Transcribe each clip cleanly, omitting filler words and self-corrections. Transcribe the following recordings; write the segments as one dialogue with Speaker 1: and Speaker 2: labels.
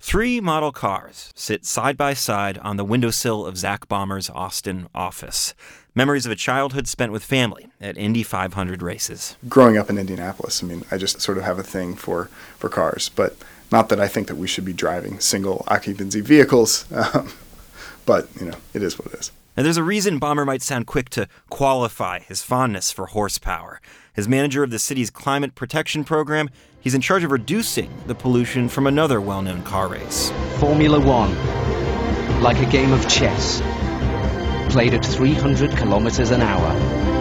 Speaker 1: Three model cars sit side by side on the windowsill of Zach Baumer's Austin office. Memories of a childhood spent with family at Indy 500 races.
Speaker 2: Growing up in Indianapolis, I just sort of have a thing for cars, but not that I think that we should be driving single occupancy vehicles, but, it is what it is.
Speaker 1: And there's a reason Baumer might sound quick to qualify his fondness for horsepower. As manager of the city's climate protection program, he's in charge of reducing the pollution from another well-known car race.
Speaker 3: Formula One, like a game of chess, played at 300 kilometers an hour.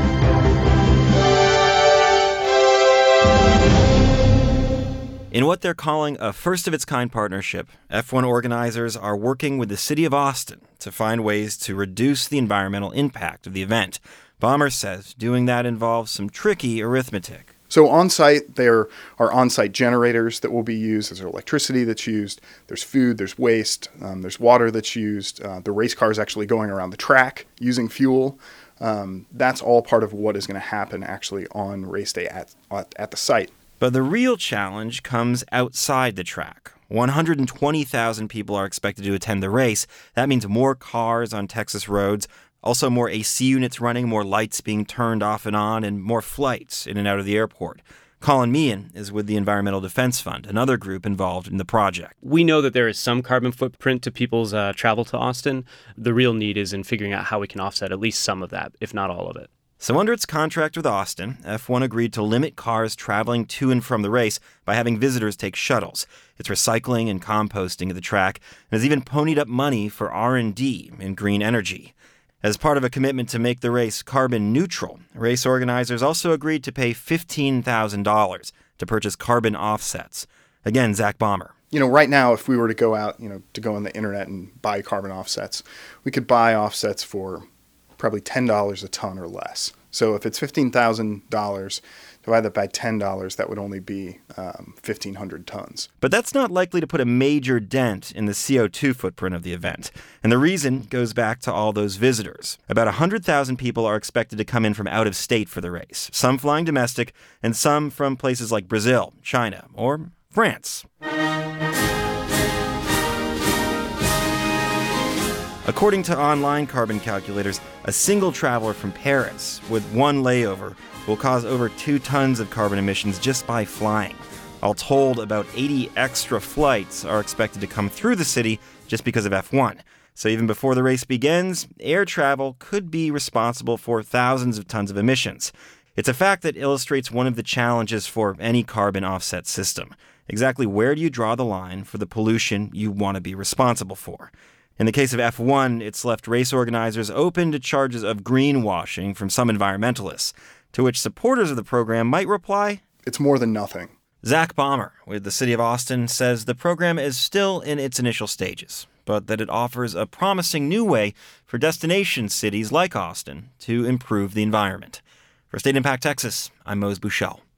Speaker 1: In what they're calling a first-of-its-kind partnership, F1 organizers are working with the city of Austin to find ways to reduce the environmental impact of the event. Baumer says doing that involves some tricky arithmetic.
Speaker 2: So on-site, there are on-site generators that will be used. There's electricity that's used. There's food. There's waste. There's water that's used. The race car is actually going around the track using fuel. That's all part of what is going to happen actually on race day at the site.
Speaker 1: But the real challenge comes outside the track. 120,000 people are expected to attend the race. That means more cars on Texas roads, also more AC units running, more lights being turned off and on, and more flights in and out of the airport. Colin Meehan is with the Environmental Defense Fund, another group involved in the project.
Speaker 4: We know that there is some carbon footprint to people's travel to Austin. The real need is in figuring out how we can offset at least some of that, if not all of it.
Speaker 1: So under its contract with Austin, F1 agreed to limit cars traveling to and from the race by having visitors take shuttles. It's recycling and composting at the track, and has even ponied up money for R&D in green energy. As part of a commitment to make the race carbon neutral, race organizers also agreed to pay $15,000 to purchase carbon offsets. Again, Zach Baumer.
Speaker 2: Right now, if we were to go out, to go on the internet and buy carbon offsets, we could buy offsets for probably $10 a ton or less. So if it's $15,000, divide that by $10, that would only be 1,500 tons.
Speaker 1: But that's not likely to put a major dent in the CO2 footprint of the event. And the reason goes back to all those visitors. About 100,000 people are expected to come in from out of state for the race, some flying domestic, and some from places like Brazil, China, or France. According to online carbon calculators, a single traveler from Paris with one layover will cause over 2 tons of carbon emissions just by flying. All told, about 80 extra flights are expected to come through the city just because of F1. So even before the race begins, air travel could be responsible for thousands of tons of emissions. It's a fact that illustrates one of the challenges for any carbon offset system. Exactly where do you draw the line for the pollution you want to be responsible for? In the case of F1, it's left race organizers open to charges of greenwashing from some environmentalists, to which supporters of the program might reply,
Speaker 2: "It's more than nothing."
Speaker 1: Zach Baumer with the city of Austin says the program is still in its initial stages, but that it offers a promising new way for destination cities like Austin to improve the environment. For State Impact Texas, I'm Mose Buchel.